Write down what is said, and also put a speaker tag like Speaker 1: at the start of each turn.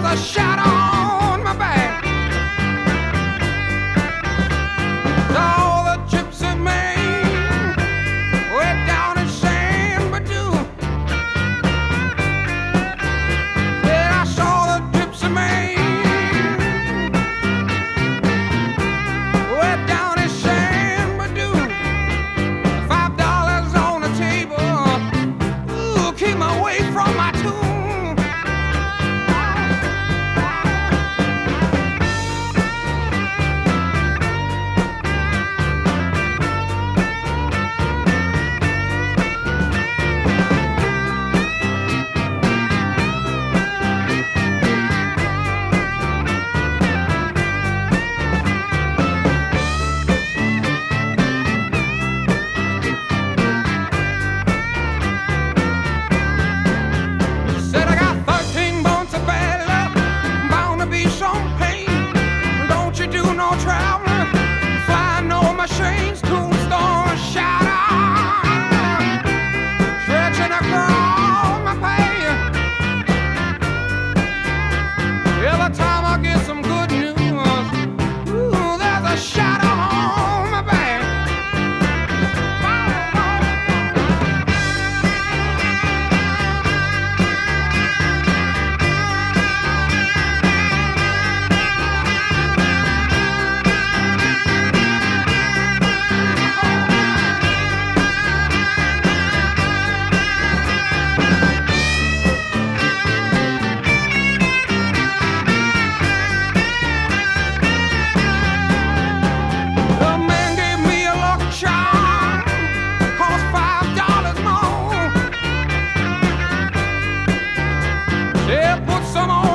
Speaker 1: a shadow on my back. All the gypsy man way down in San Badoo. Then I saw the gypsy man way down in San Badoo. $5 on the table, ooh, keep me away from my tune. Said I got 13 bones of bad luck, bound to be some pain. Don't you do no traveling, fly no machines, tombstone shadow, stretching across my path. Every time I get some good news, ooh, there's a shadow on my back. The man gave me a lucky charm, cost $5 more. Said put some on